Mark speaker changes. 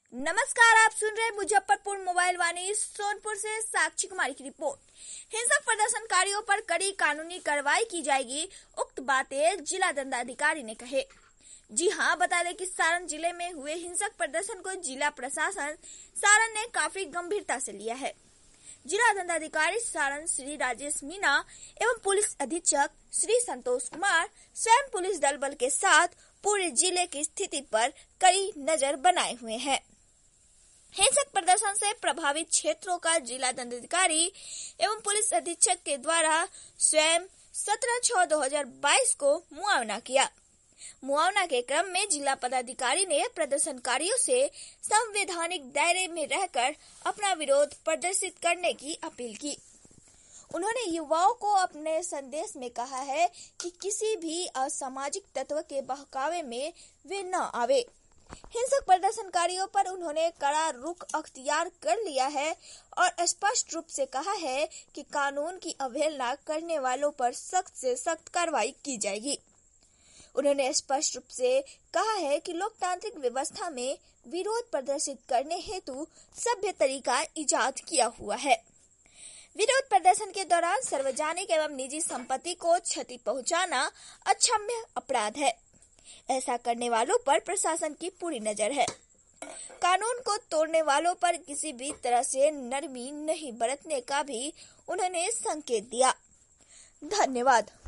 Speaker 1: नमस्कार, आप सुन रहे मुजफ्फरपुर मोबाइल वाणी। सोनपुर से साक्षी कुमारी की रिपोर्ट। हिंसक प्रदर्शनकारियों पर कड़ी कानूनी कार्रवाई की जाएगी, उक्त बातें जिला दंडाधिकारी ने कहे। जी हां, बता दें कि सारण जिले में हुए हिंसक प्रदर्शन को जिला प्रशासन सारण ने काफी गंभीरता से लिया है। जिला दंडाधिकारी सारण श्री राजेश मीणा एवं पुलिस अधीक्षक श्री संतोष कुमार स्वयं पुलिस दल बल के साथ पूरे जिले की स्थिति पर कड़ी नजर बनाए हुए हैं। हिंसक प्रदर्शन से प्रभावित क्षेत्रों का जिला दंडाधिकारी एवं पुलिस अधीक्षक के द्वारा स्वयं 17/6/2022 को मुआयना किया। मुआयना के क्रम में जिला पदाधिकारी ने प्रदर्शनकारियों से संवैधानिक दायरे में रहकर अपना विरोध प्रदर्शित करने की अपील की। उन्होंने युवाओं को अपने संदेश में कहा है कि किसी भी असामाजिक तत्व के बहकावे में वे न आवे। हिंसक प्रदर्शनकारियों पर उन्होंने कड़ा रुख अख्तियार कर लिया है और स्पष्ट रूप से कहा है कि कानून की अवहेलना करने वालों पर सख्त से सख्त कार्रवाई की जाएगी। उन्होंने स्पष्ट रूप से कहा है कि लोकतांत्रिक व्यवस्था में विरोध प्रदर्शित करने हेतु सभ्य तरीका इजाद किया हुआ है। विरोध प्रदर्शन के दौरान सार्वजनिक एवं निजी संपत्ति को क्षति पहुंचाना अक्षम्य अपराध है। ऐसा करने वालों पर प्रशासन की पूरी नजर है। कानून को तोड़ने वालों पर किसी भी तरह से नरमी नहीं बरतने का भी उन्होंने संकेत दिया। धन्यवाद।